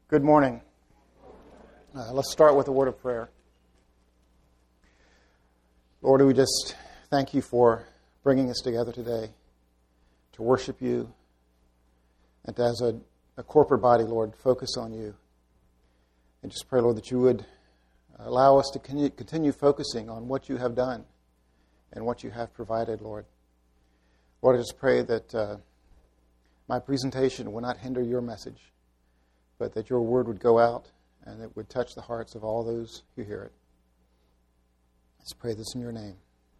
Good morning. Let's start with a word of prayer. Lord, we just thank you for bringing us together today to worship you and to, as a corporate body, Lord, focus on you. And just pray, Lord, that you would allow us to continue focusing on what you have done and what you have provided, Lord. Lord, I just pray that my presentation will not hinder your message, but that your word would go out and it would touch the hearts of all those who hear it. Let's pray this in your name.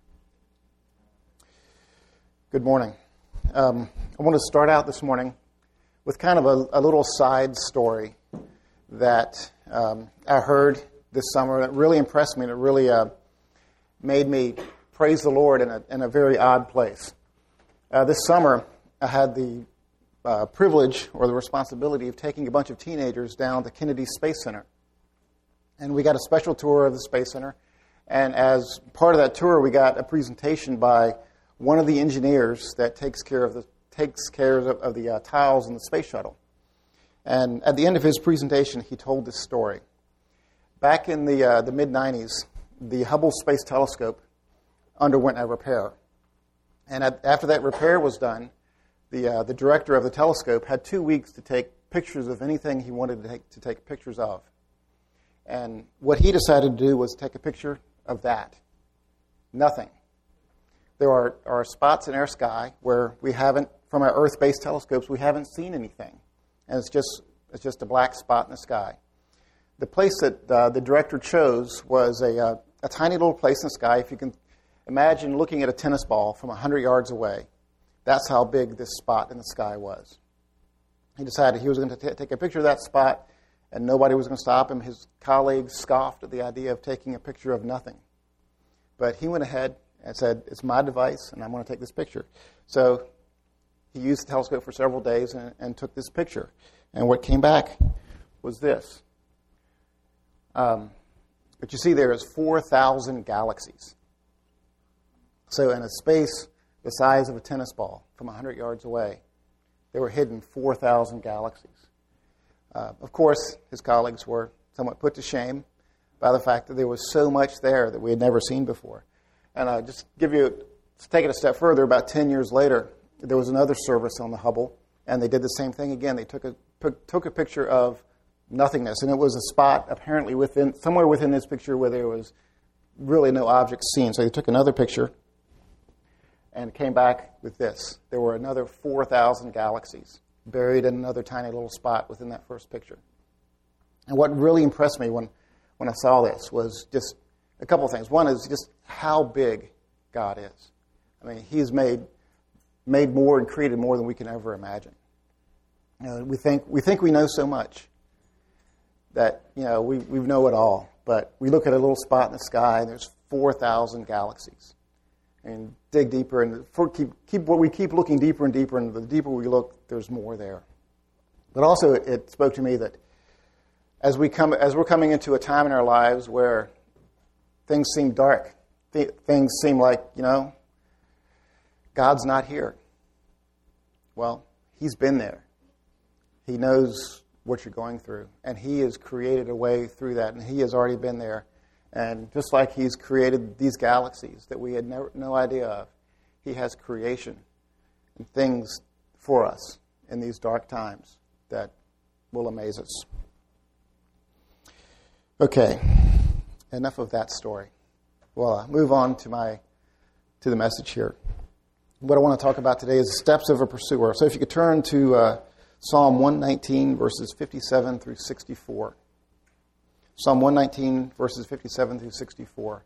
Good morning. I want to start out this morning with kind of a little side story that I heard this summer that really impressed me, and it really made me praise the Lord in a very odd place. This summer, I had the privilege or the responsibility of taking a bunch of teenagers down to Kennedy Space Center. And we got a special tour of the Space Center. And as part of that tour, we got a presentation by one of the engineers that takes care of the tiles in the space shuttle. And at the end of his presentation, he told this story. Back in the mid-'90s, the Hubble Space Telescope underwent a repair. And after that repair was done, the director of the telescope had 2 weeks to take pictures of anything he wanted to take pictures of. And what he decided to do was take a picture of that. Nothing. There are spots in our sky where we haven't, from our Earth-based telescopes, we haven't seen anything. And it's just a black spot in the sky. The place that the director chose was a tiny little place in the sky. If you can imagine looking at a tennis ball from 100 yards away, that's how big this spot in the sky was. He decided he was going to take a picture of that spot, and nobody was going to stop him. His colleagues scoffed at the idea of taking a picture of nothing. But he went ahead and said, it's my device, and I'm going to take this picture. So he used the telescope for several days and took this picture. And what came back was this. What you see there is 4,000 galaxies. So in a space the size of a tennis ball from 100 yards away, there were hidden 4,000 galaxies. Of course, his colleagues were somewhat put to shame by the fact that there was so much there that we had never seen before. And to take it a step further, about 10 years later, there was another service on the Hubble, and they did the same thing again. They took a picture of nothingness, and it was a spot apparently somewhere within this picture where there was really no object seen. So they took another picture and came back with this. There were another 4,000 galaxies buried in another tiny little spot within that first picture. And what really impressed me when I saw this was just a couple of things. One is just how big God is. I mean, He's made more and created more than we can ever imagine. We think we know so much that we know it all, but we look at a little spot in the sky and there's 4,000 galaxies. And dig deeper, and we keep looking deeper and deeper, and the deeper we look, there's more there. But also, it spoke to me that as we're coming into a time in our lives where things seem dark, things seem like God's not here. Well, He's been there. He knows what you're going through, and He has created a way through that, and He has already been there. And just like He's created these galaxies that we had no idea of, He has creation and things for us in these dark times that will amaze us. Okay, enough of that story. Well, I'll move on to the message here. What I want to talk about today is the steps of a pursuer. So if you could turn to Psalm 119, verses 57 through 64. Psalm 119, verses 57 through 64.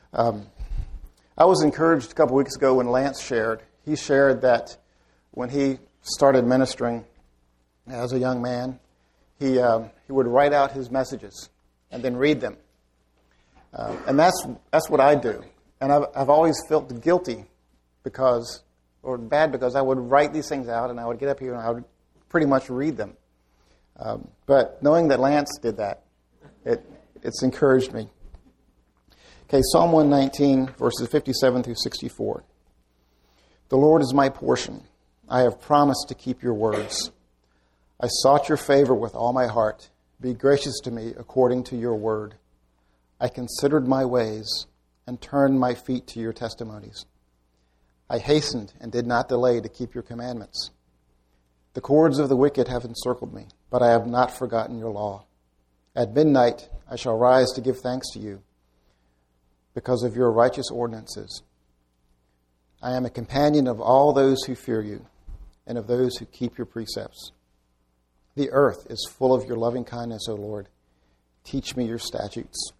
I was encouraged a couple weeks ago when Lance shared. He shared that when he started ministering as a young man, he would write out his messages and then read them. And that's what I do. And I've always felt guilty because I would write these things out and I would get up here and I would pretty much read them. But knowing that Lance did that, it's encouraged me. Okay, Psalm 119, verses 57 through 64. The Lord is my portion. I have promised to keep your words. I sought your favor with all my heart. Be gracious to me according to your word. I considered my ways and turned my feet to your testimonies. I hastened and did not delay to keep your commandments. The cords of the wicked have encircled me, but I have not forgotten your law. At midnight I shall rise to give thanks to you because of your righteous ordinances. I am a companion of all those who fear you and of those who keep your precepts. The earth is full of your loving kindness, O Lord. Teach me your statutes.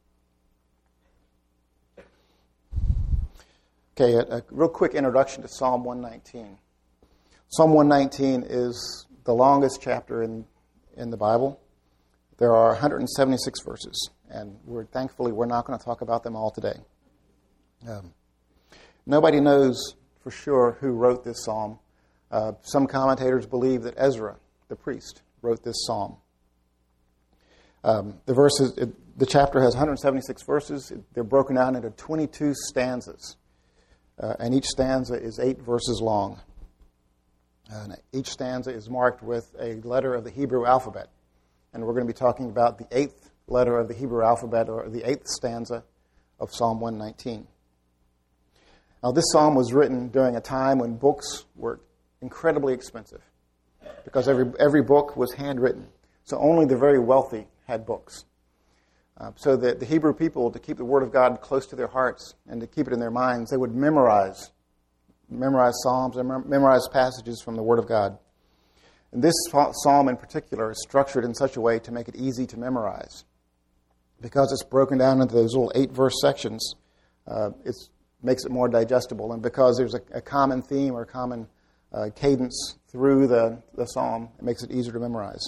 Okay, a real quick introduction to Psalm 119. Psalm 119 is the longest chapter in the Bible. There are 176 verses, and thankfully we're not going to talk about them all today. Nobody knows for sure who wrote this psalm. Some commentators believe that Ezra, the priest, wrote this psalm. The chapter has 176 verses. They're broken down into 22 stanzas, and each stanza is 8 verses long. And each stanza is marked with a letter of the Hebrew alphabet, and we're going to be talking about the 8th letter of the Hebrew alphabet, or the 8th stanza of Psalm 119. Now, this psalm was written during a time when books were incredibly expensive, because every book was handwritten. So only the very wealthy had books. So that the Hebrew people, to keep the Word of God close to their hearts and to keep it in their minds, they would memorize psalms and memorize passages from the Word of God. And this psalm in particular is structured in such a way to make it easy to memorize. Because it's broken down into those little 8-verse sections, it makes it more digestible. And because there's a common theme or common cadence through the psalm, it makes it easier to memorize.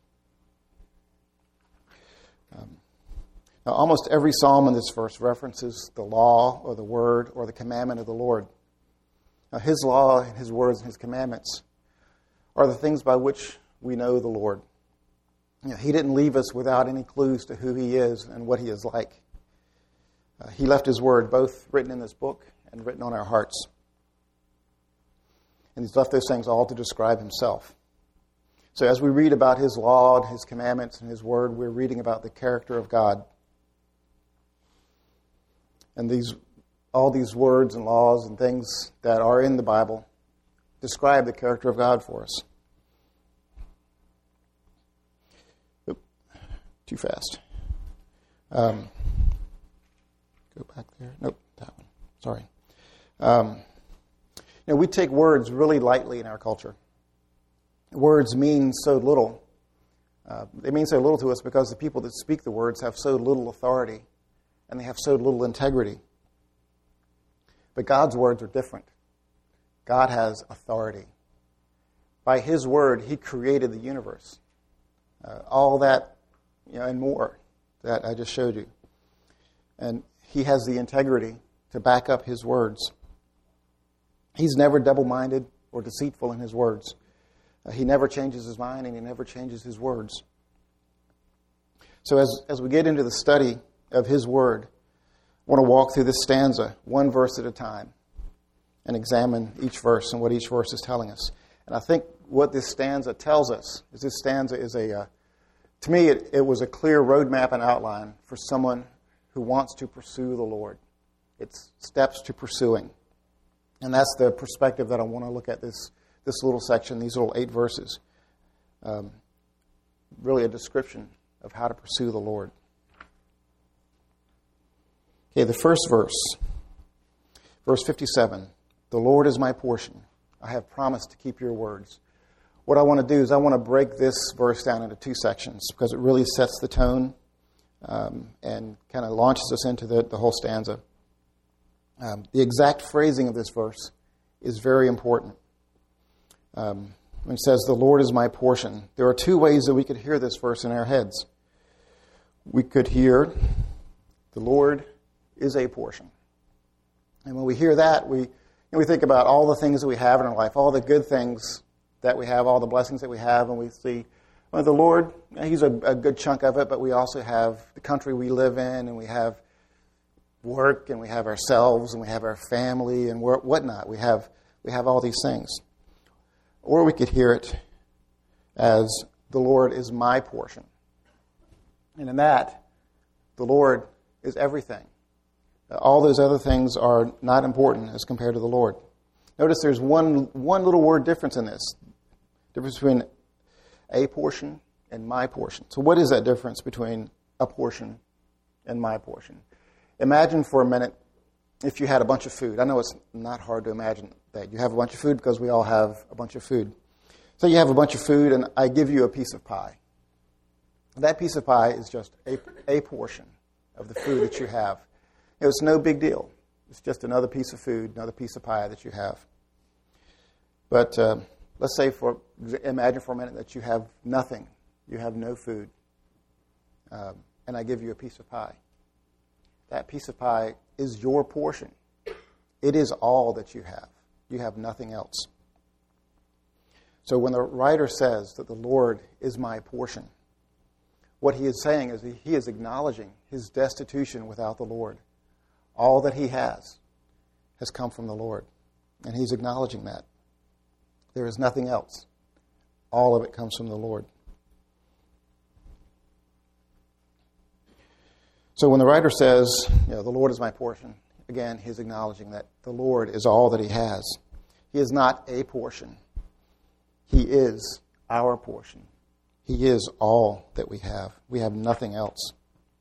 Now, almost every psalm in this verse references the law or the word or the commandment of the Lord. Now, His law and His words and His commandments are the things by which we know the Lord. He didn't leave us without any clues to who He is and what He is like. He left His word both written in this book and written on our hearts. And He's left those things all to describe Himself. So as we read about His law and His commandments and His word, we're reading about the character of God. And all these words and laws and things that are in the Bible describe the character of God for us. Too fast. Go back there. Nope, that one. Sorry. We take words really lightly in our culture. Words mean so little. They mean so little to us because the people that speak the words have so little authority and they have so little integrity. But God's words are different. God has authority. By His word, He created the universe. All that, and more that I just showed you. And He has the integrity to back up His words. He's never double-minded or deceitful in His words. He never changes His mind, and He never changes His words. So as we get into the study of His word, I want to walk through this stanza one verse at a time and examine each verse and what each verse is telling us. And I think what this stanza tells us is this stanza is to me, it was a clear roadmap and outline for someone who wants to pursue the Lord. It's steps to pursuing. And that's the perspective that I want to look at this little section, these little 8 verses. Really a description of how to pursue the Lord. Okay, the first verse, verse 57. The Lord is my portion. I have promised to keep your words. What I want to do is I want to break this verse down into 2 sections because it really sets the tone and kind of launches us into the whole stanza. The exact phrasing of this verse is very important. When it says, the Lord is my portion, there are 2 ways that we could hear this verse in our heads. We could hear, the Lord is a portion. And when we hear that, we think about all the things that we have in our life, all the good things that we have, all the blessings that we have, and we see, well, the Lord, He's a good chunk of it, but we also have the country we live in, and we have work, and we have ourselves, and we have our family, and whatnot. We have all these things. Or we could hear it as, the Lord is my portion. And in that, the Lord is everything. All those other things are not important as compared to the Lord. Notice there's one little word difference in this. Difference between a portion and my portion. So what is that difference between a portion and my portion? Imagine for a minute if you had a bunch of food. I know it's not hard to imagine that. You have a bunch of food because we all have a bunch of food. So you have a bunch of food and I give you a piece of pie. That piece of pie is just a portion of the food that you have. It's no big deal. It's just another piece of food, another piece of pie that you have. But let's say, imagine for a minute that you have nothing. You have no food. And I give you a piece of pie. That piece of pie is your portion. It is all that you have. You have nothing else. So when the writer says that the Lord is my portion, what he is saying is he is acknowledging his destitution without the Lord. All that he has come from the Lord. And he's acknowledging that. There is nothing else. All of it comes from the Lord. So when the writer says, the Lord is my portion, again, he's acknowledging that the Lord is all that he has. He is not a portion. He is our portion. He is all that we have. We have nothing else.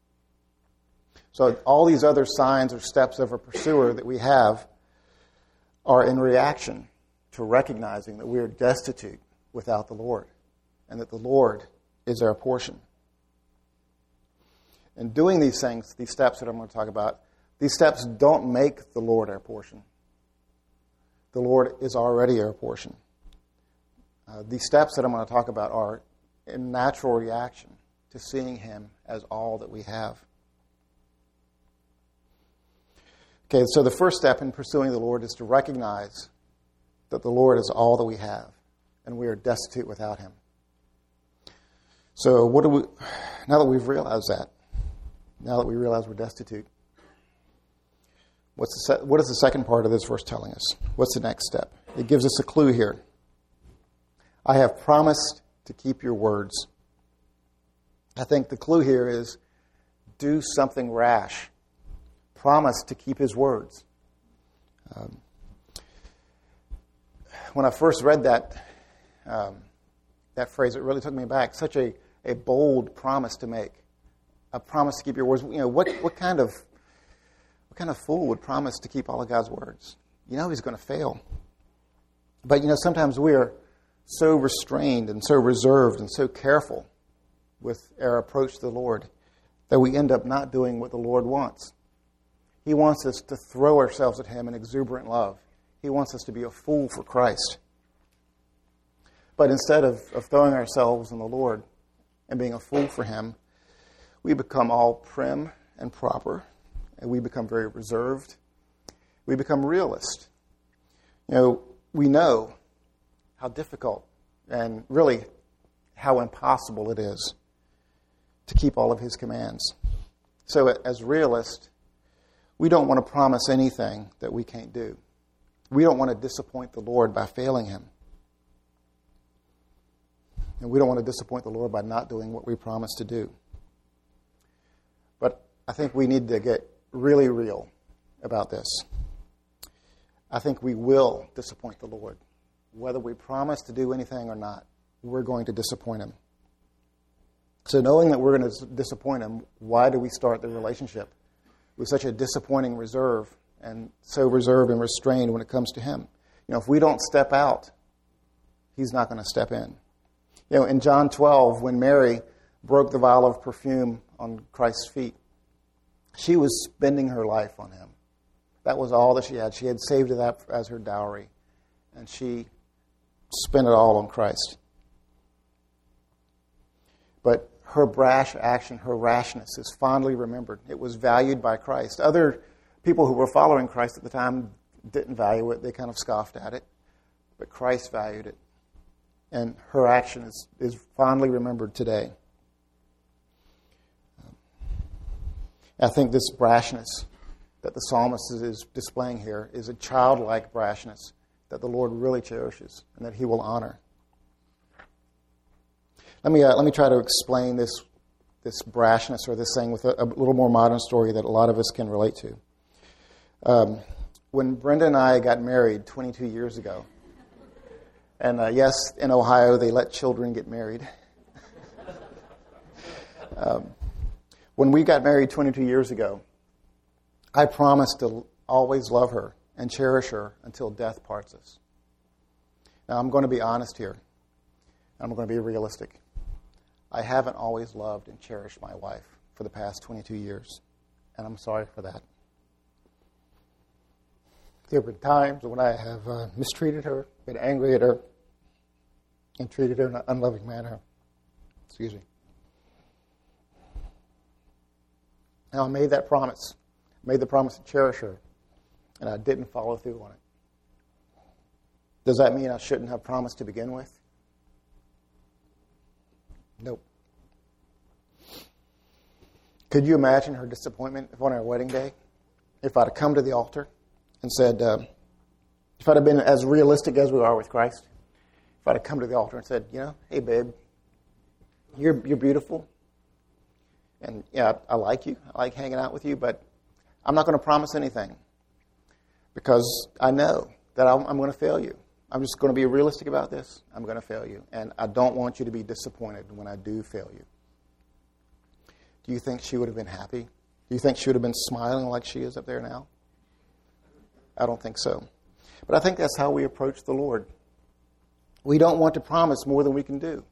So all these other signs or steps of a pursuer that we have are in reaction to recognizing that we are destitute without the Lord and that the Lord is our portion. And doing these things, these steps that I'm going to talk about, these steps don't make the Lord our portion. The Lord is already our portion. These steps that I'm going to talk about are in natural reaction to seeing him as all that we have. Okay, so the first step in pursuing the Lord is to recognize that the Lord is all that we have, and we are destitute without him. So now that we've realized that, now that we realize we're destitute, what is the second part of this verse telling us? What's the next step? It gives us a clue here. I have promised to keep your words. I think the clue here is do something rash. Promise to keep his words. When I first read that phrase, it really took me back. Such a bold promise to make. A promise to keep your words. What kind of fool would promise to keep all of God's words? He's going to fail. But sometimes we are so restrained and so reserved and so careful with our approach to the Lord that we end up not doing what the Lord wants. He wants us to throw ourselves at him in exuberant love. He wants us to be a fool for Christ. But instead of throwing ourselves in the Lord and being a fool for him, we become all prim and proper, and we become very reserved. We become realist. We know how difficult and really how impossible it is to keep all of his commands. So as realists, we don't want to promise anything that we can't do. We don't want to disappoint the Lord by failing him. And we don't want to disappoint the Lord by not doing what we promised to do. But I think we need to get really real about this. I think we will disappoint the Lord. Whether we promise to do anything or not, we're going to disappoint him. So knowing that we're going to disappoint him, why do we start the relationship with such a disappointing reserve and so reserved and restrained when it comes to him? If we don't step out, he's not going to step in. In John 12, when Mary broke the vial of perfume on Christ's feet, she was spending her life on him. That was all that she had. She had saved that as her dowry, and she spent it all on Christ. But her brash action, her rashness is fondly remembered. It was valued by Christ. Other people who were following Christ at the time didn't value it. They kind of scoffed at it. But Christ valued it. And her action is fondly remembered today. I think this brashness that the psalmist is displaying here is a childlike brashness that the Lord really cherishes and that he will honor. Let me try to explain this this brashness or this thing with a little more modern story that a lot of us can relate to. When Brenda and I got married 22 years ago, and yes, in Ohio they let children get married. When we got married 22 years ago, I promised to always love her and cherish her until death parts us. Now, I'm going to be honest here. I'm going to be realistic. I haven't always loved and cherished my wife for the past 22 years, and I'm sorry for that. There have been times when I have mistreated her, been angry at her, and treated her in an unloving manner. Excuse me. Now, I made that promise. I made the promise to cherish her, and I didn't follow through on it. Does that mean I shouldn't have promised to begin with? Nope. Could you imagine her disappointment on our wedding day if I'd have come to the altar and said, if I'd have been as realistic as we are with Christ, if I'd have come to the altar and said, hey, babe, you're beautiful. And yeah, I like you. I like hanging out with you, but I'm not going to promise anything because I know that I'm going to fail you. I'm just going to be realistic about this. I'm going to fail you. And I don't want you to be disappointed when I do fail you. Do you think she would have been happy? Do you think she would have been smiling like she is up there now? I don't think so. But I think that's how we approach the Lord. We don't want to promise more than we can do.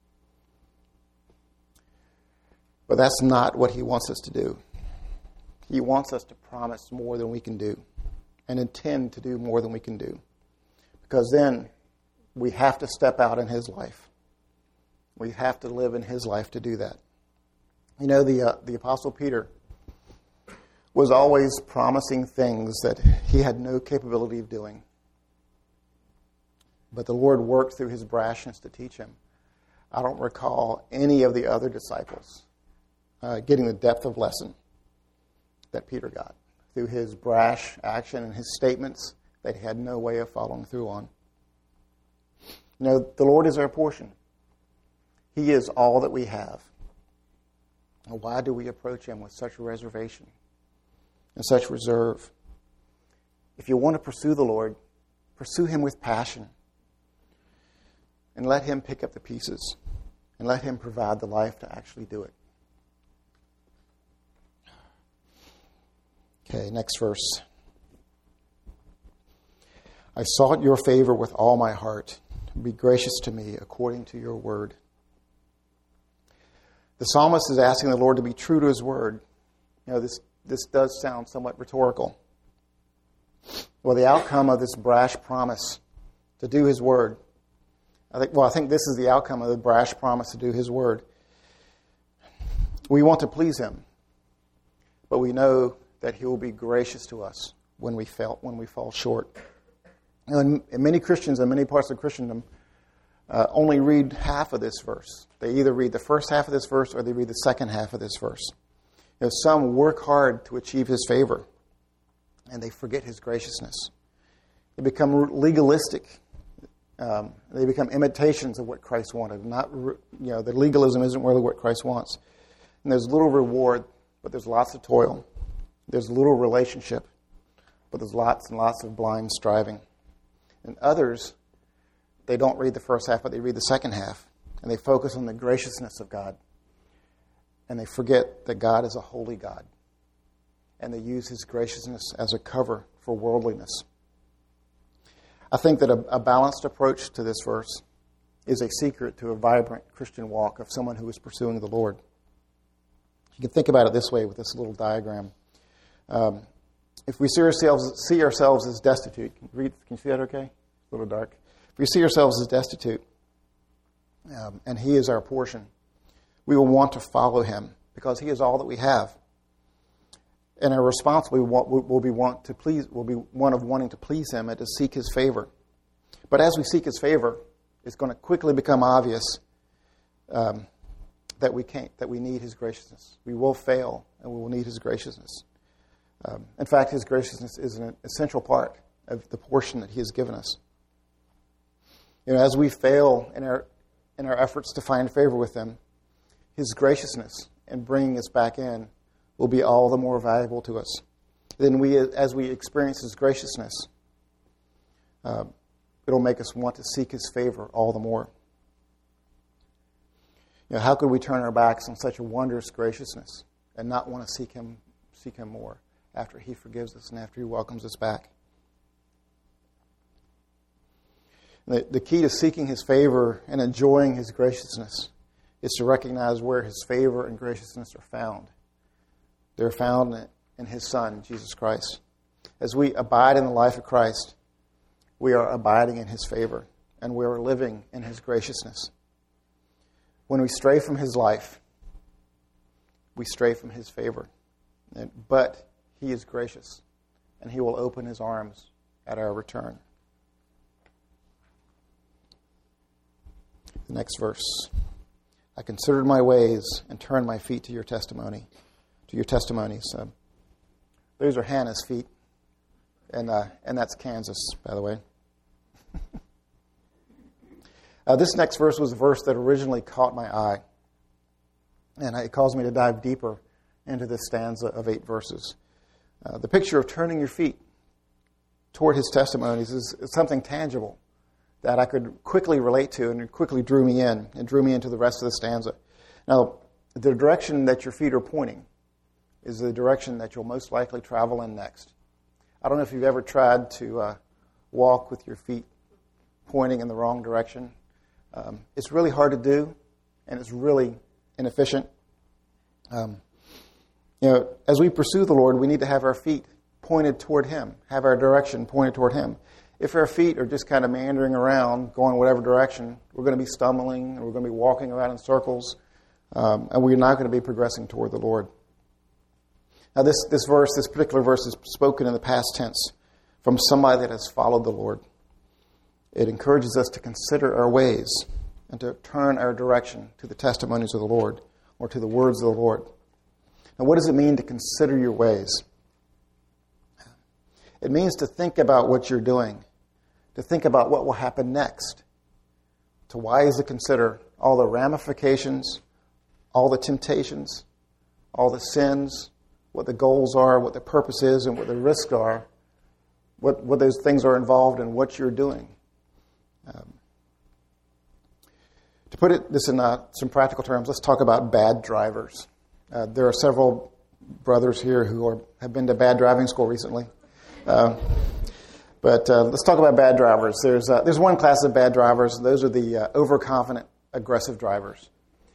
But that's not what He wants us to do. He wants us to promise more than we can do and intend to do more than we can do. Because then we have to step out in His life. We have to live in His life to do that. The Apostle Peter was always promising things that he had no capability of doing. But the Lord worked through his brashness to teach him. I don't recall any of the other disciples getting the depth of lesson that Peter got through his brash action and his statements that he had no way of following through on. The Lord is our portion. He is all that we have. And why do we approach Him with such reservation and such reserve? If you want to pursue the Lord, pursue Him with passion. And let Him pick up the pieces. And let Him provide the life to actually do it. Okay, next verse. I sought your favor with all my heart. Be gracious to me according to your word. The psalmist is asking the Lord to be true to His word. This does sound somewhat rhetorical. Well, the outcome of this brash promise to do His word, I think this is the outcome of the brash promise to do His word. We want to please Him, but we know that He will be gracious to us when we fall short. And many Christians in many parts of Christendom only read half of this verse. They either read the first half of this verse or they read the second half of this verse. Some work hard to achieve His favor, and they forget His graciousness. They become legalistic. They become imitations of what Christ wanted. The legalism isn't really what Christ wants. And there's little reward, but there's lots of toil. There's little relationship, but there's lots and lots of blind striving. And others, they don't read the first half, but they read the second half. And they focus on the graciousness of God. And they forget that God is a holy God. And they use His graciousness as a cover for worldliness. I think that a balanced approach to this verse is a secret to a vibrant Christian walk of someone who is pursuing the Lord. You can think about it this way with this little diagram. If we see ourselves as destitute, can you see that okay? It's a little dark. If we see ourselves as destitute, and He is our portion, we will want to follow Him because He is all that we have. And our response will be one of wanting to please Him and to seek His favor. But as we seek His favor, it's going to quickly become obvious that we need His graciousness. We will fail, and we will need His graciousness. In fact, His graciousness is an essential part of the portion that He has given us. As we fail in our efforts to find favor with Him, His graciousness and bringing us back in will be all the more valuable to us. Then as we experience His graciousness, it'll make us want to seek His favor all the more. How could we turn our backs on such a wondrous graciousness and not want to seek Him more after He forgives us and after He welcomes us back? The key to seeking His favor and enjoying His graciousness is to recognize where His favor and graciousness are found. They're found in His Son, Jesus Christ. As we abide in the life of Christ, we are abiding in His favor, and we are living in His graciousness. When we stray from His life, we stray from His favor. But He is gracious, and He will open His arms at our return. The next verse. I considered my ways and turned my feet to your testimonies. Those are Hannah's feet, and that's Kansas, by the way. This next verse was a verse that originally caught my eye, and it caused me to dive deeper into this stanza of 8 verses. The picture of turning your feet toward His testimonies is something tangible that I could quickly relate to, and it quickly drew me into the rest of the stanza. Now, the direction that your feet are pointing is the direction that you'll most likely travel in next. I don't know if you've ever tried to walk with your feet pointing in the wrong direction. It's really hard to do, and it's really inefficient. As we pursue the Lord, we need to have our feet pointed toward Him, have our direction pointed toward Him. If our feet are just kind of meandering around, going whatever direction, we're going to be stumbling, and we're going to be walking around in circles, and we're not going to be progressing toward the Lord. Now, this particular verse is spoken in the past tense from somebody that has followed the Lord. It encourages us to consider our ways and to turn our direction to the testimonies of the Lord or to the words of the Lord. Now, what does it mean to consider your ways? It means to think about what you're doing, to think about what will happen next, to wisely consider all the ramifications, all the temptations, all the sins, what the goals are, what the purpose is, and what the risks are, what those things are involved in what you're doing. To put this in some practical terms, let's talk about bad drivers. There are several brothers here who have been to bad driving school recently. But let's talk about bad drivers. There's one class of bad drivers. Those are the overconfident, aggressive drivers.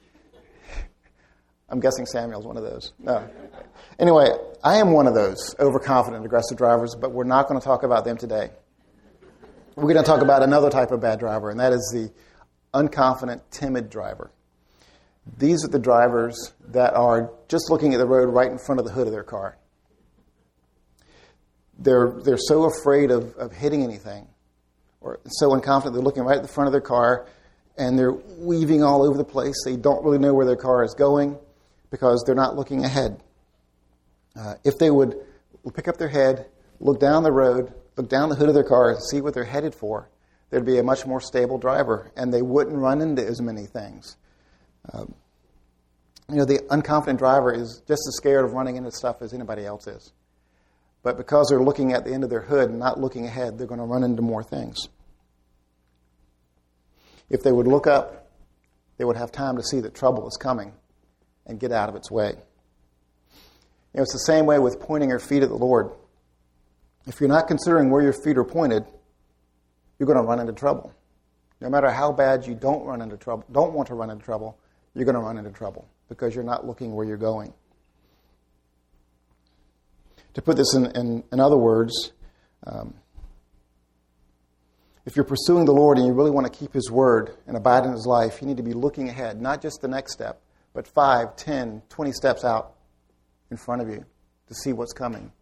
I'm guessing Samuel's one of those. No. Anyway, I am one of those overconfident, aggressive drivers, but we're not going to talk about them today. We're going to talk about another type of bad driver, and that is the unconfident, timid driver. These are the drivers that are just looking at the road right in front of the hood of their car. They're so afraid of hitting anything, or so unconfident they're looking right at the front of their car, and they're weaving all over the place. They don't really know where their car is going because they're not looking ahead. If they would pick up their head, look down the road, look down the hood of their car, and see what they're headed for, there'd be a much more stable driver, and they wouldn't run into as many things. The unconfident driver is just as scared of running into stuff as anybody else is. But because they're looking at the end of their hood and not looking ahead, they're going to run into more things. If they would look up, they would have time to see that trouble is coming and get out of its way. It's the same way with pointing your feet at the Lord. If you're not considering where your feet are pointed, you're going to run into trouble. No matter how bad you don't want to run into trouble, you're going to run into trouble because you're not looking where you're going. To put this in other words, if you're pursuing the Lord and you really want to keep His word and abide in His life, you need to be looking ahead, not just the next step, but 5, 10, 20 steps out in front of you to see what's coming.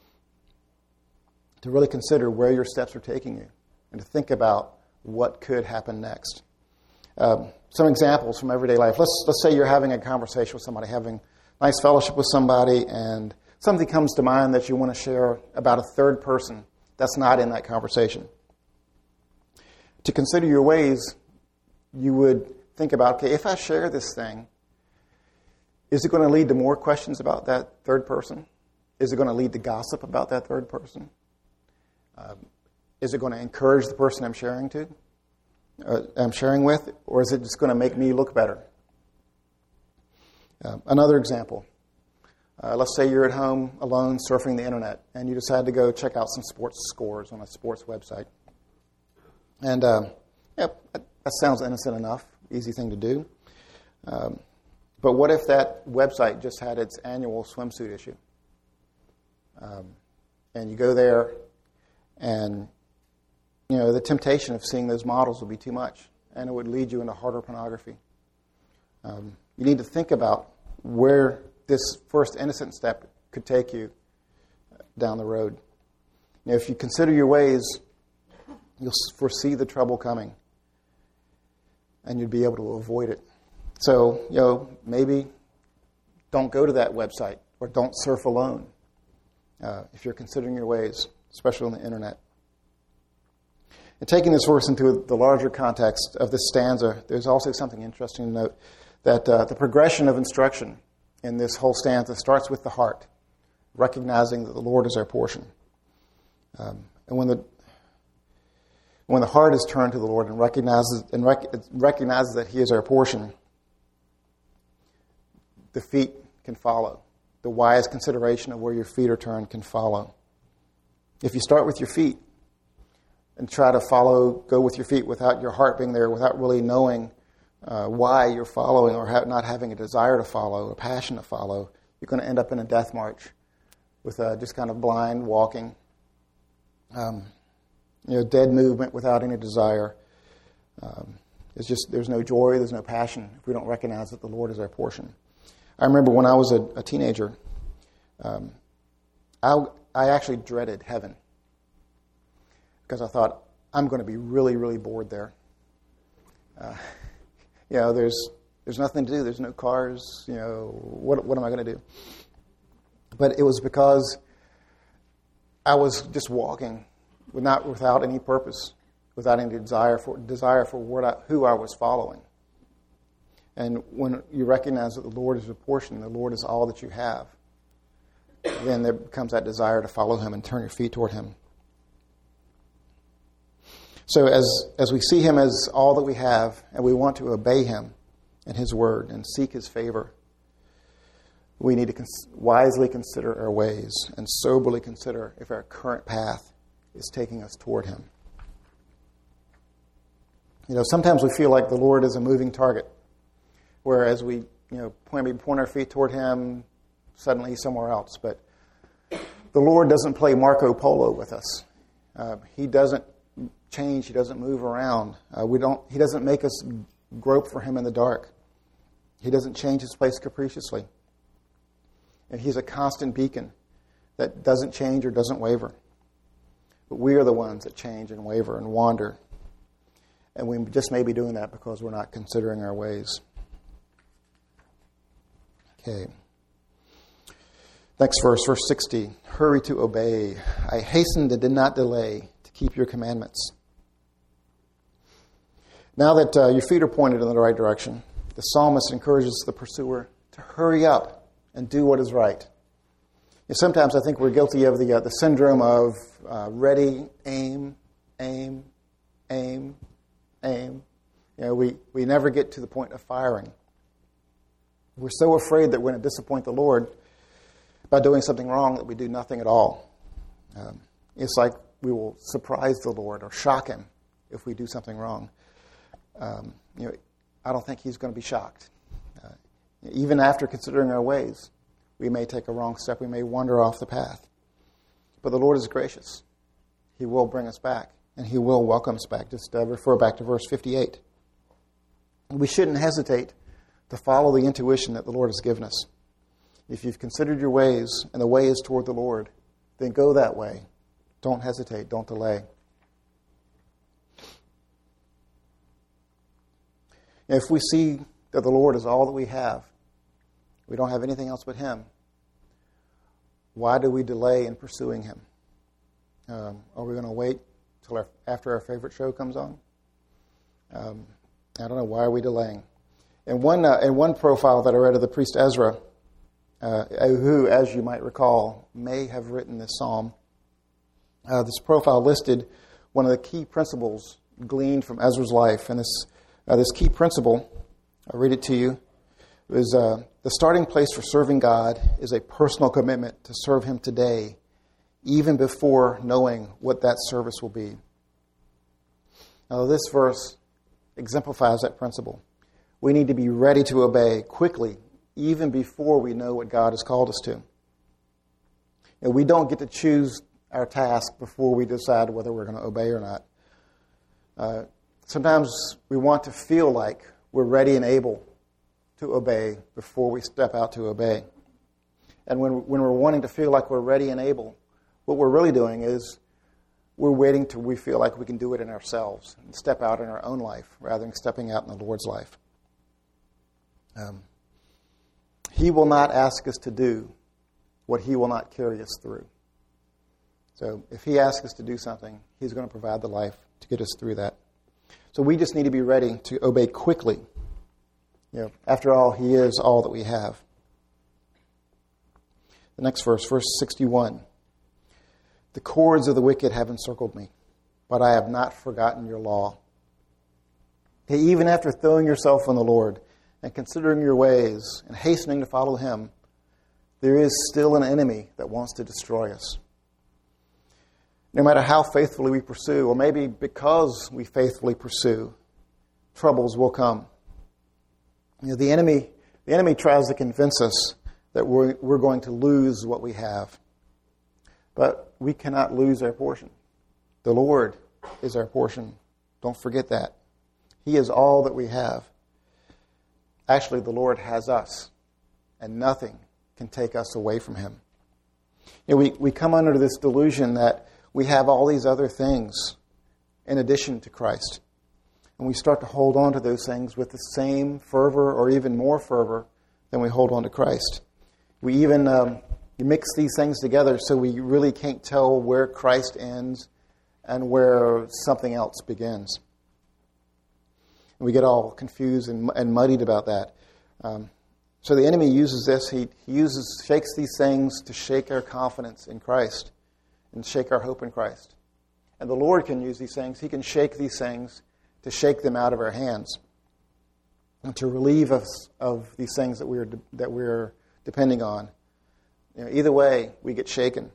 To really consider where your steps are taking you and to think about what could happen next. Some examples from everyday life. Let's say you're having a conversation with somebody, having nice fellowship with somebody, and something comes to mind that you want to share about a third person that's not in that conversation. To consider your ways, you would think about, okay, if I share this thing, Is it going to lead to more questions about that third person? Is it going to lead to gossip about that third person? Is it going to encourage the person I'm sharing with, or is it just going to make me look better? Another example. Let's say you're at home alone surfing the internet, and you decide to go check out some sports scores on a sports website. And that sounds innocent enough, easy thing to do. But what if that website just had its annual swimsuit issue? And you go there, and the temptation of seeing those models would be too much, and it would lead you into harder pornography. You need to think about where this first innocent step could take you down the road. If you consider your ways, you'll foresee the trouble coming, and you'd be able to avoid it. So, maybe don't go to that website, or don't surf alone if you're considering your ways, especially on the internet. And taking this verse into the larger context of this stanza, there's also something interesting to note, that the progression of instruction in this whole stanza starts with the heart, recognizing that the Lord is our portion. And when the heart is turned to the Lord and recognizes that He is our portion, the feet can follow. The wise consideration of where your feet are turned can follow. If you start with your feet and try to go with your feet without your heart being there, without really knowing why you're following, or not having a desire to follow, a passion to follow, you're going to end up in a death march with just kind of blind walking, dead movement without any desire. There's no joy, there's no passion if we don't recognize that the Lord is our portion. I remember when I was a teenager, I actually dreaded heaven because I thought, I'm going to be really, really bored there. There's nothing to do. There's no cars. What am I going to do? But it was because I was just walking, without any purpose, without any desire for who I was following. And when you recognize that the Lord is your portion, the Lord is all that you have, then there becomes that desire to follow Him and turn your feet toward Him. So as we see Him as all that we have, and we want to obey Him and His word and seek His favor, we need to wisely consider our ways and soberly consider if our current path is taking us toward Him. Sometimes we feel like the Lord is a moving target, whereas we point our feet toward Him, suddenly He's somewhere else. But the Lord doesn't play Marco Polo with us. He doesn't change. He doesn't move around. He doesn't make us grope for Him in the dark. He doesn't change His place capriciously. And He's a constant beacon that doesn't change or doesn't waver. But we are the ones that change and waver and wander. And we just may be doing that because we're not considering our ways. Okay. Next verse 60. Hurry to obey. I hastened and did not delay to keep your commandments. Now that your feet are pointed in the right direction, the psalmist encourages the pursuer to hurry up and do what is right. Sometimes I think we're guilty of the syndrome of ready, aim, aim, aim, aim. We never get to the point of firing. We're so afraid that we're going to disappoint the Lord by doing something wrong that we do nothing at all. It's like we will surprise the Lord or shock Him if we do something wrong. I don't think He's going to be shocked. Even after considering our ways, we may take a wrong step. We may wander off the path. But the Lord is gracious. He will bring us back, and He will welcome us back. Just refer back to verse 58. We shouldn't hesitate to follow the intuition that the Lord has given us. If you've considered your ways, and the way is toward the Lord, then go that way. Don't hesitate. Don't delay. If we see that the Lord is all that we have, we don't have anything else but Him, why do we delay in pursuing Him? Are we going to wait after our favorite show comes on? I don't know. Why are we delaying? In one profile that I read of the priest Ezra, who, as you might recall, may have written this psalm, this profile listed one of the key principles gleaned from Ezra's life. And this key principle, I'll read it to you, is the starting place for serving God is a personal commitment to serve Him today, even before knowing what that service will be. Now, this verse exemplifies that principle. We need to be ready to obey quickly, even before we know what God has called us to. And we don't get to choose our task before we decide whether we're going to obey or not. Sometimes we want to feel like we're ready and able to obey before we step out to obey. And when we're wanting to feel like we're ready and able, what we're really doing is we're waiting till we feel like we can do it in ourselves and step out in our own life rather than stepping out in the Lord's life. He will not ask us to do what He will not carry us through. So if He asks us to do something, He's going to provide the life to get us through that. So we just need to be ready to obey quickly. After all, He is all that we have. The next verse 61. The cords of the wicked have encircled me, but I have not forgotten your law. Even after throwing yourself on the Lord and considering your ways and hastening to follow Him, there is still an enemy that wants to destroy us. No matter how faithfully we pursue, or maybe because we faithfully pursue, troubles will come. The enemy tries to convince us that we're going to lose what we have. But we cannot lose our portion. The Lord is our portion. Don't forget that. He is all that we have. Actually, the Lord has us, and nothing can take us away from Him. We come under this delusion that we have all these other things in addition to Christ. And we start to hold on to those things with the same fervor or even more fervor than we hold on to Christ. We even mix these things together so we really can't tell where Christ ends and where something else begins. And we get all confused and muddied about that. So the enemy uses this. He shakes these things to shake our confidence in Christ and shake our hope in Christ. And the Lord can use these things. He can shake these things to shake them out of our hands and to relieve us of these things that we're depending on. Either way, we get shaken.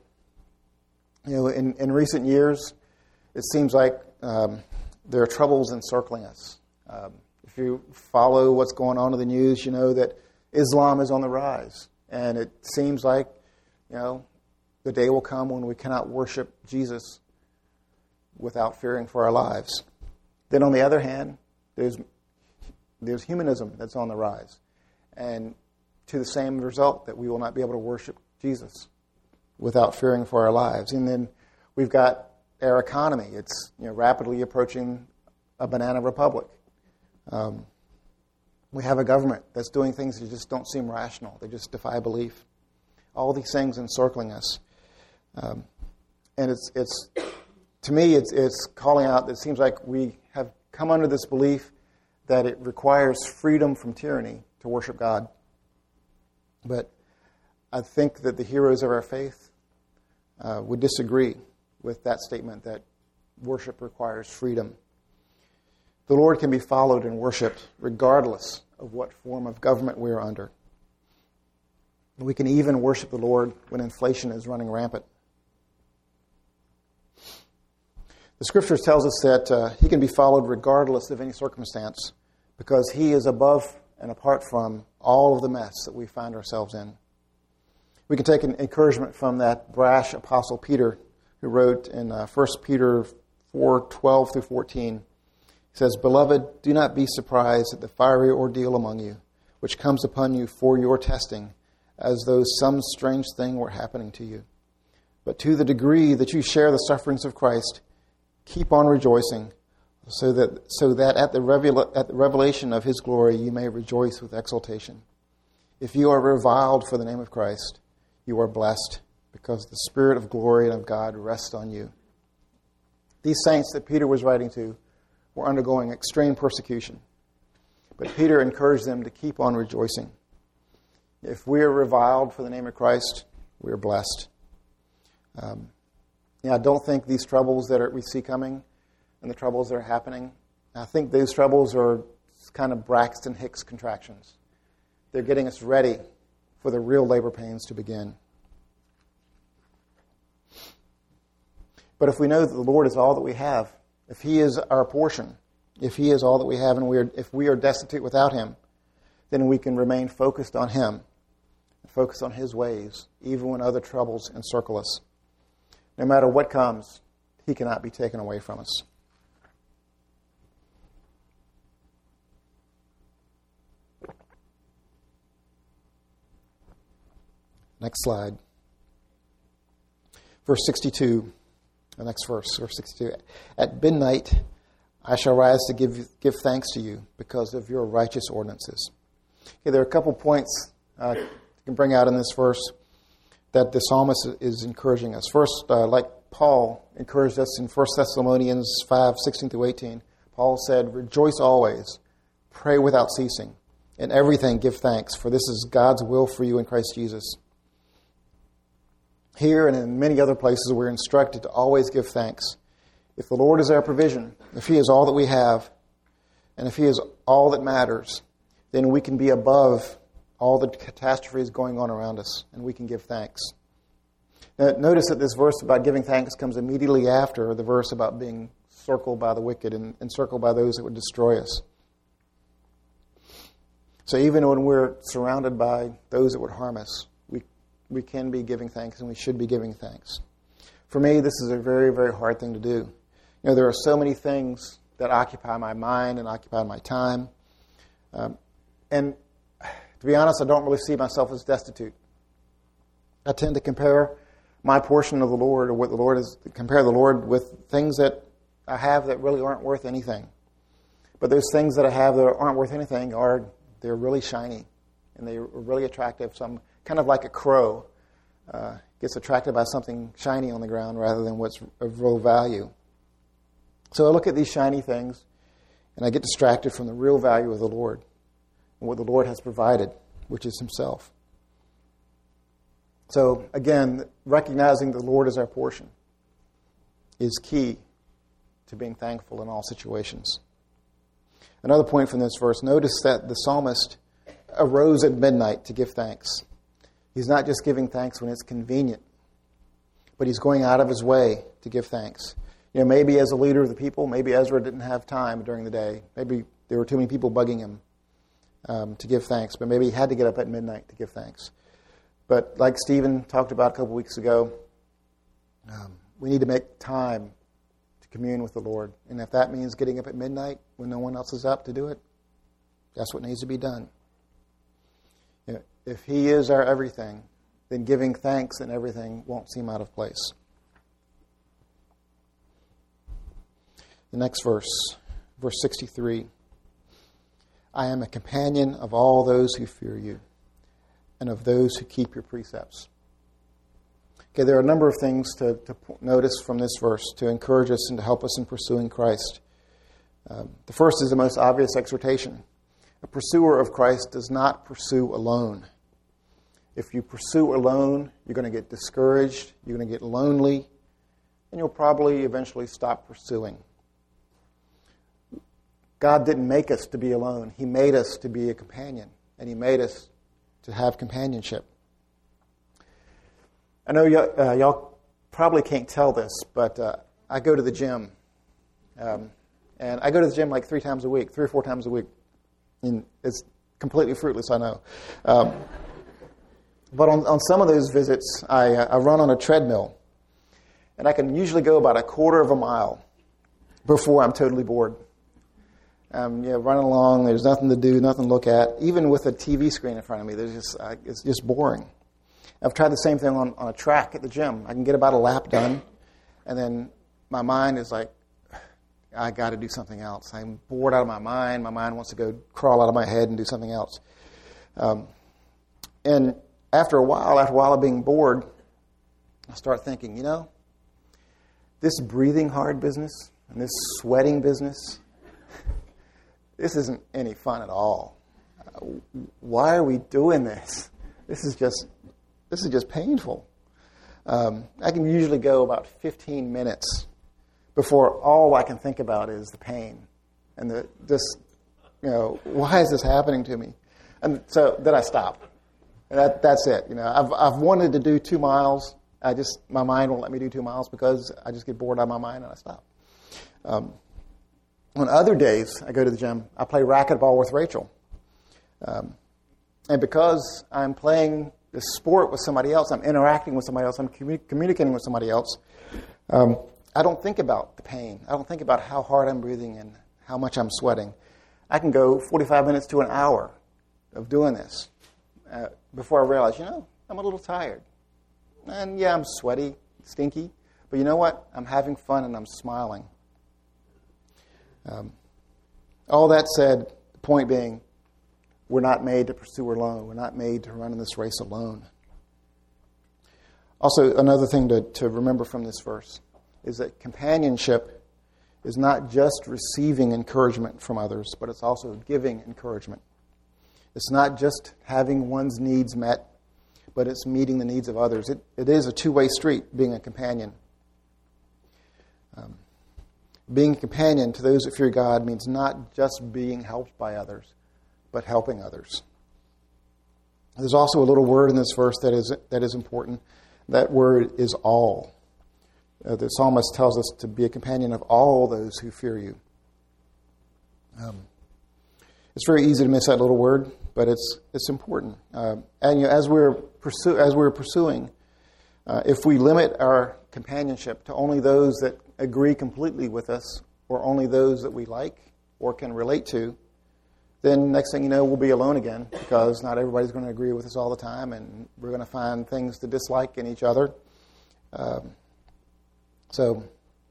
In recent years, it seems like there are troubles encircling us. If you follow what's going on in the news, you know that Islam is on the rise. And it seems like, the day will come when we cannot worship Jesus without fearing for our lives. Then on the other hand, there's humanism that's on the rise. And to the same result that we will not be able to worship Jesus without fearing for our lives. And then we've got our economy. It's rapidly approaching a banana republic. We have a government that's doing things that just don't seem rational. They just defy belief. All these things encircling us. And it's to me, it's calling out that it seems like we have come under this belief that it requires freedom from tyranny to worship God. But I think that the heroes of our faith would disagree with that statement that worship requires freedom. The Lord can be followed and worshipped regardless of what form of government we are under. We can even worship the Lord when inflation is running rampant. The Scriptures tells us that He can be followed regardless of any circumstance because He is above and apart from all of the mess that we find ourselves in. We can take an encouragement from that brash Apostle Peter who wrote in 1 Peter 4:12 through 14. He says, "Beloved, do not be surprised at the fiery ordeal among you, which comes upon you for your testing, as though some strange thing were happening to you. But to the degree that you share the sufferings of Christ, keep on rejoicing, so that at the revelation of His glory you may rejoice with exultation. If you are reviled for the name of Christ, you are blessed, because the Spirit of glory and of God rests on you." These saints that Peter was writing to were undergoing extreme persecution. But Peter encouraged them to keep on rejoicing. If we are reviled for the name of Christ, we are blessed. I don't think these troubles that we see coming and the troubles that are happening, I think those troubles are kind of Braxton Hicks contractions. They're getting us ready for the real labor pains to begin. But if we know that the Lord is all that we have, if He is our portion, if He is all that we have, and if we are destitute without Him, then we can remain focused on Him, focus on His ways, even when other troubles encircle us. No matter what comes, He cannot be taken away from us. Next slide. Verse 62, the next verse 62. At midnight I shall rise to give thanks to you because of your righteous ordinances. Okay, there are a couple points you can bring out in this verse that the psalmist is encouraging us. First, like Paul encouraged us in 1 Thessalonians 5, 16 through 18, Paul said, "Rejoice always, pray without ceasing, in everything give thanks, for this is God's will for you in Christ Jesus." Here and in many other places, we're instructed to always give thanks. If the Lord is our provision, if He is all that we have, and if He is all that matters, then we can be above all the catastrophes going on around us, and we can give thanks. Now, notice that this verse about giving thanks comes immediately after the verse about being circled by the wicked and encircled by those that would destroy us. So even when we're surrounded by those that would harm us, we can be giving thanks, and we should be giving thanks. For me, this is a very, very hard thing to do. There are so many things that occupy my mind and occupy my time. And to be honest, I don't really see myself as destitute. I tend to compare my portion of the Lord, or what the Lord is, compare the Lord with things that I have that really aren't worth anything. But those things that I have that aren't worth anything they're really shiny, and they're really attractive. So I'm kind of like a crow gets attracted by something shiny on the ground rather than what's of real value. So I look at these shiny things, and I get distracted from the real value of the Lord and what the Lord has provided, which is Himself. So again, recognizing the Lord as our portion is key to being thankful in all situations. Another point from this verse, notice that the psalmist arose at midnight to give thanks. He's not just giving thanks when it's convenient, but he's going out of his way to give thanks. Maybe as a leader of the people, maybe Ezra didn't have time during the day. Maybe there were too many people bugging him to give thanks, but maybe he had to get up at midnight to give thanks. But like Stephen talked about a couple weeks ago, we need to make time to commune with the Lord. And if that means getting up at midnight when no one else is up to do it, that's what needs to be done. If He is our everything, then giving thanks in everything won't seem out of place. The next verse, verse 63. I am a companion of all those who fear you, and of those who keep your precepts. Okay, there are a number of things to notice from this verse to encourage us and to help us in pursuing Christ. The first is the most obvious exhortation. A pursuer of Christ does not pursue alone. If you pursue alone, you're going to get discouraged, you're going to get lonely, and you'll probably eventually stop pursuing. God didn't make us to be alone. He made us to be a companion, and He made us to have companionship. I know y'all probably can't tell this, but I go to the gym. And I go to the gym like 3 or 4 times a week. And it's completely fruitless, I know. But on some of those visits, I run on a treadmill. And I can usually go about a quarter of a mile before I'm totally bored. Running along, there's nothing to do, nothing to look at. Even with a TV screen in front of me, it's just boring. I've tried the same thing on a track at the gym. I can get about a lap done, and then my mind is like, I got to do something else. I'm bored out of my mind. My mind wants to go crawl out of my head and do something else. And after a while of being bored, I start thinking, this breathing hard business and this sweating business this isn't any fun at all. Why are we doing this? This is just painful. I can usually go about 15 minutes before all I can think about is the pain and why is this happening to me? And so then I stop. And that's it. I've wanted to do 2 miles. My mind won't let me do 2 miles because I just get bored out of my mind and I stop. On other days, I go to the gym. I play racquetball with Rachel. And because I'm playing this sport with somebody else, I'm interacting with somebody else, I'm communicating with somebody else, I don't think about the pain. I don't think about how hard I'm breathing and how much I'm sweating. I can go 45 minutes to an hour of doing this before I realize, I'm a little tired. And yeah, I'm sweaty, stinky. But you know what? I'm having fun and I'm smiling. All that said, the point being, we're not made to pursue alone. We're not made to run in this race alone. Also, another thing to remember from this verse is that companionship is not just receiving encouragement from others, but it's also giving encouragement. It's not just having one's needs met, but it's meeting the needs of others. It is a two-way street, being a companion. Being a companion to those that fear God means not just being helped by others, but helping others. There's also a little word in this verse that is important. That word is all. The psalmist tells us to be a companion of all those who fear you. It's very easy to miss that little word, but it's important. And as we're pursuing, if we limit our companionship to only those that agree completely with us, or only those that we like or can relate to, then next thing you know, we'll be alone again, because not everybody's going to agree with us all the time, and we're going to find things to dislike in each other. So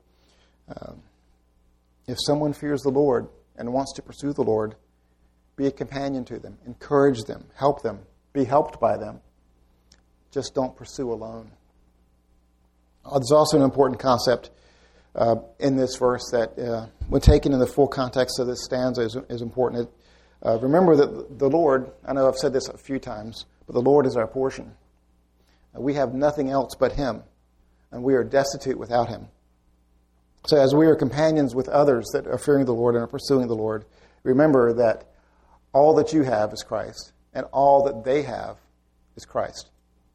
if someone fears the Lord and wants to pursue the Lord, be a companion to them, encourage them, help them, be helped by them. Just don't pursue alone. There's also an important concept in this verse that, when taken in the full context of this stanza, is important. Remember that the Lord, I know I've said this a few times, but the Lord is our portion. We have nothing else but Him, and we are destitute without Him. So as we are companions with others that are fearing the Lord and are pursuing the Lord, remember that all that you have is Christ, and all that they have is Christ.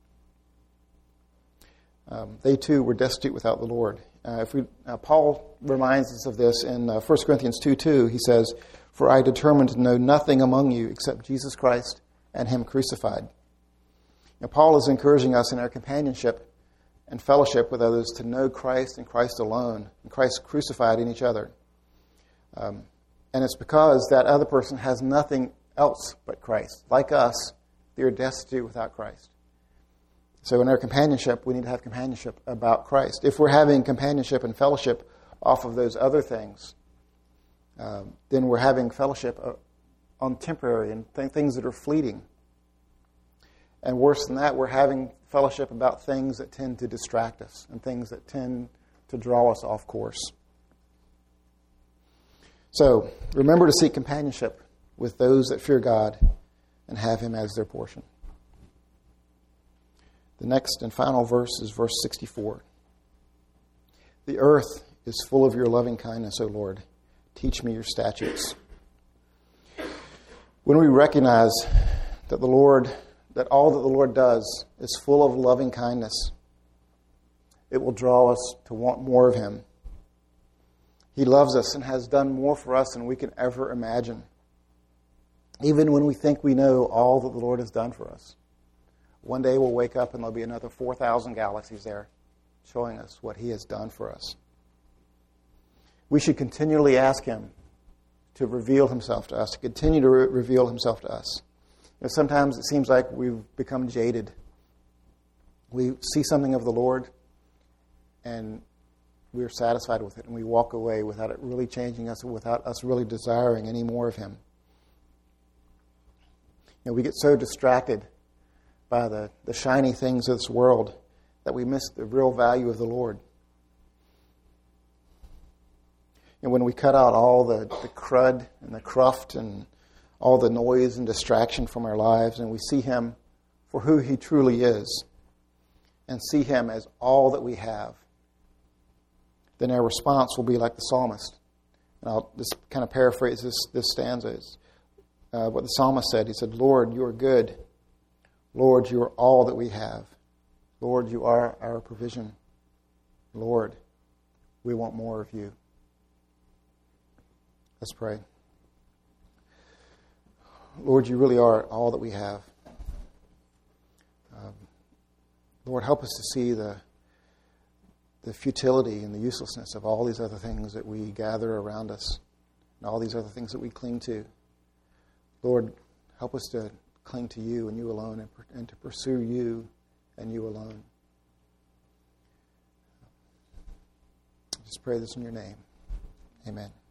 They too were destitute without the Lord. Paul reminds us of this in 1 Corinthians 2:2. He says, "For I determined to know nothing among you except Jesus Christ and Him crucified." Now, Paul is encouraging us in our companionship and fellowship with others to know Christ and Christ alone, and Christ crucified in each other. And it's because that other person has nothing else but Christ. Like us, they are destitute without Christ. So in our companionship, we need to have companionship about Christ. If we're having companionship and fellowship off of those other things, then we're having fellowship on temporary and things that are fleeting. And worse than that, we're having fellowship about things that tend to distract us and things that tend to draw us off course. So remember to seek companionship with those that fear God and have Him as their portion. The next and final verse is verse 64. "The earth is full of your loving kindness, O Lord. Teach me your statutes." When we recognize that that all that the Lord does is full of loving kindness, it will draw us to want more of Him. He loves us and has done more for us than we can ever imagine, even when we think we know all that the Lord has done for us. One day we'll wake up and there'll be another 4,000 galaxies there showing us what He has done for us. We should continually ask Him to reveal Himself to us, to continue to reveal Himself to us. Sometimes it seems like we've become jaded. We see something of the Lord and we're satisfied with it, and we walk away without it really changing us, without us really desiring any more of Him. We get so distracted by the shiny things of this world that we miss the real value of the Lord. And when we cut out all the crud and the cruft and all the noise and distraction from our lives, and we see Him for who He truly is, and see Him as all that we have, then our response will be like the psalmist. And I'll just kind of paraphrase this stanza. It's, what the psalmist said. He said, Lord, you are good. Lord, you are all that we have. Lord, you are our provision. Lord, we want more of you. Let's pray. Lord, you really are all that we have. Lord, help us to see the futility and the uselessness of all these other things that we gather around us and all these other things that we cling to. Lord, help us to cling to you and you alone and to pursue you and you alone. Just pray this in your name. Amen.